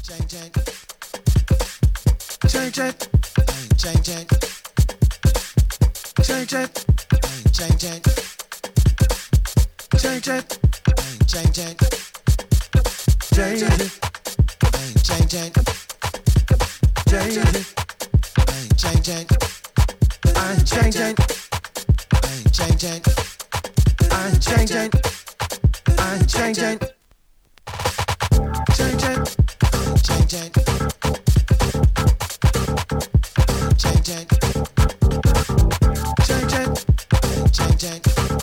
changing, changing, changing, changing, changing, changing, changing, changing, changing, changing, changing, I'm changing, changing, I'm changing, I'm changing, changing, changing, changing, changing, changing,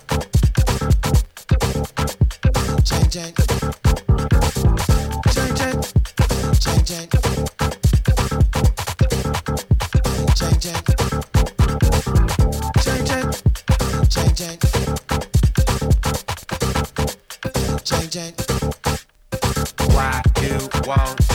changing, changing, changing, changing, changing, changing, changing. Why you won't